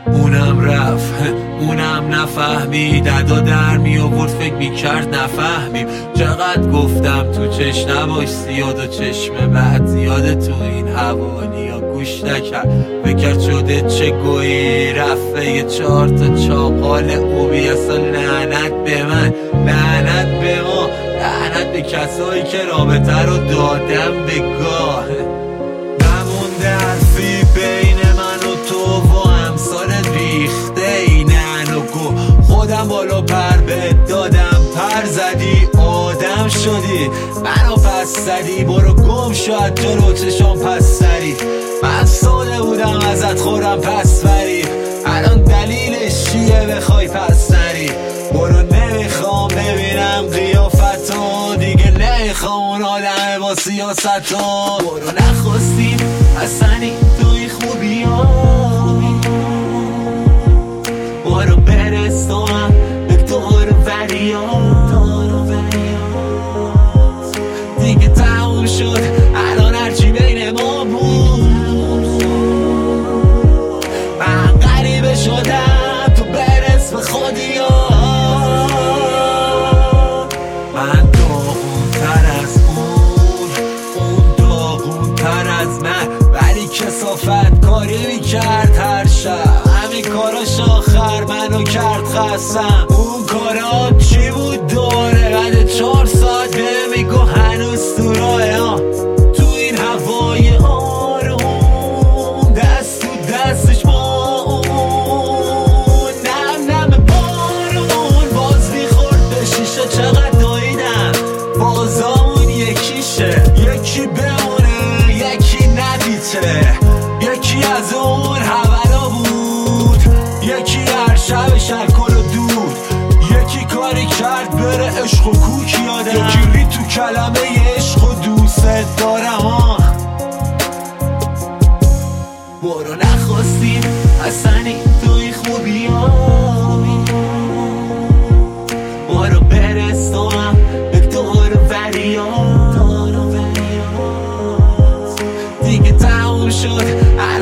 اونم رفت اونم نفهمید، ادا در می آورد فکر می کرد نفهمیم. چقدر گفتم تو چش نباش زیاد و چشم بعد زیاده تو این حوالیا گوش نکرد. فکر شده چه گویی رفته یه 4 تا چاقال اوبی. اصلا لعنت به من، لعنت به ما، لعنت به کسایی که رابطه رو دادم به گاه. نمونده حرفی بین من و تو و امثال ریخته اینن و گو. خودم بالا پر بهت دادم، پر زدی آدم شدی، منو پس زدی. برو گم شد جلو چشام پس سری. من ساده بودم ازت خورم پس بری، الان دلیلش چیه بخوای پس نری؟ برو نمیخوام ببینم قیافتو دیگه، نمیخوام اون آدم با سیاستو. برو نخواستیم اصلا توی خوبی ها، برو برستم به دور وریات. دیگه تموم شد الان هرچی بین ما بود. من غریبه شدم تو برس به خودی ها. من داغون تر از اون داغون تر از من، ولی کثافت کاری میکرد هر شب. همین کاراش آخر منو کرد خستم. اون کارا چی بود دوره؟ بعد 4 ساعت به میگو هنوز تو راه. تو این هوای آروم دست تو دستش با اون نم نم بارون باز میخورد به شیشه. چقدر دویدم بازامون یکیشه، یکی بمونه یکی ندیته. یکی از اون هولا بود، یکی هر شب شرکل و دود. یکی کاری کرد بره عشق و کوک یادم، یکی ری تو کلمه عشق و دوست دارم. برو نخواستیم اصلا توی خوبی ها، برو برستم به دور وریات. دیگه تموم شد